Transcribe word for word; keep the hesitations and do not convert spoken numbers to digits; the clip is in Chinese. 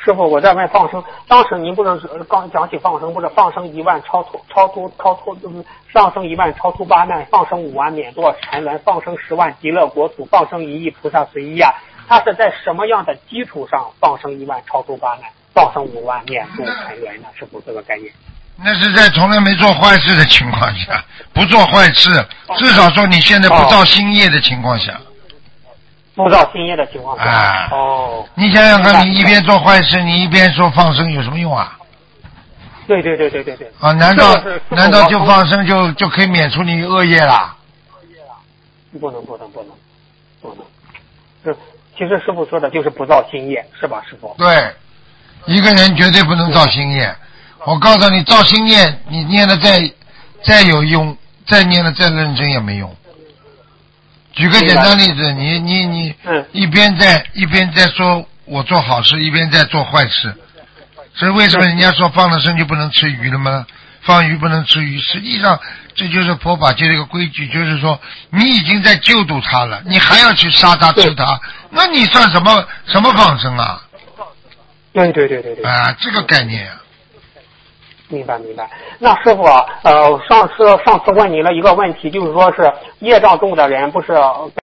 师傅，我在问放生，当时您不是刚讲起放生，不是放生一万超脱超脱超脱，就是上升一万超脱八难，放生五万免堕沉沦，放生十万极乐国土，放生一亿菩萨随意啊。它是在什么样的基础上放生一万超脱八难，放生五万免堕沉沦呢？师傅，这个概念。 那是在从来没做坏事的情况下，不做坏事，至少说你现在不造新业的情况下。 不造新业的情况下。 啊。 哦。 你想想看，你一边做坏事，你一边说放生有什么用啊？ 对对对对对对。 啊，难道难道就放生就就可以免除你恶业啦？ 不能不能不能不能。是，其实师傅说的就是不造新业，是吧，师傅？ 对，一个人绝对不能造新业。我告诉你，造新业，你念的再再有用，再念的再认真也没用。举个简单例子，你你你一边在一边在说我做好事，一边在做坏事，所以为什么人家说放了生就不能吃鱼了吗？放鱼不能吃鱼，实际上这就是佛法界的一个规矩，就是说你已经在救度他了，你还要去杀他吃他，那你算什么什么放生啊？ 对对对对对。 啊，这个概念啊。 明白明白。那师傅啊，呃，上次上次问你了一个问题，就是说是业障重的人不是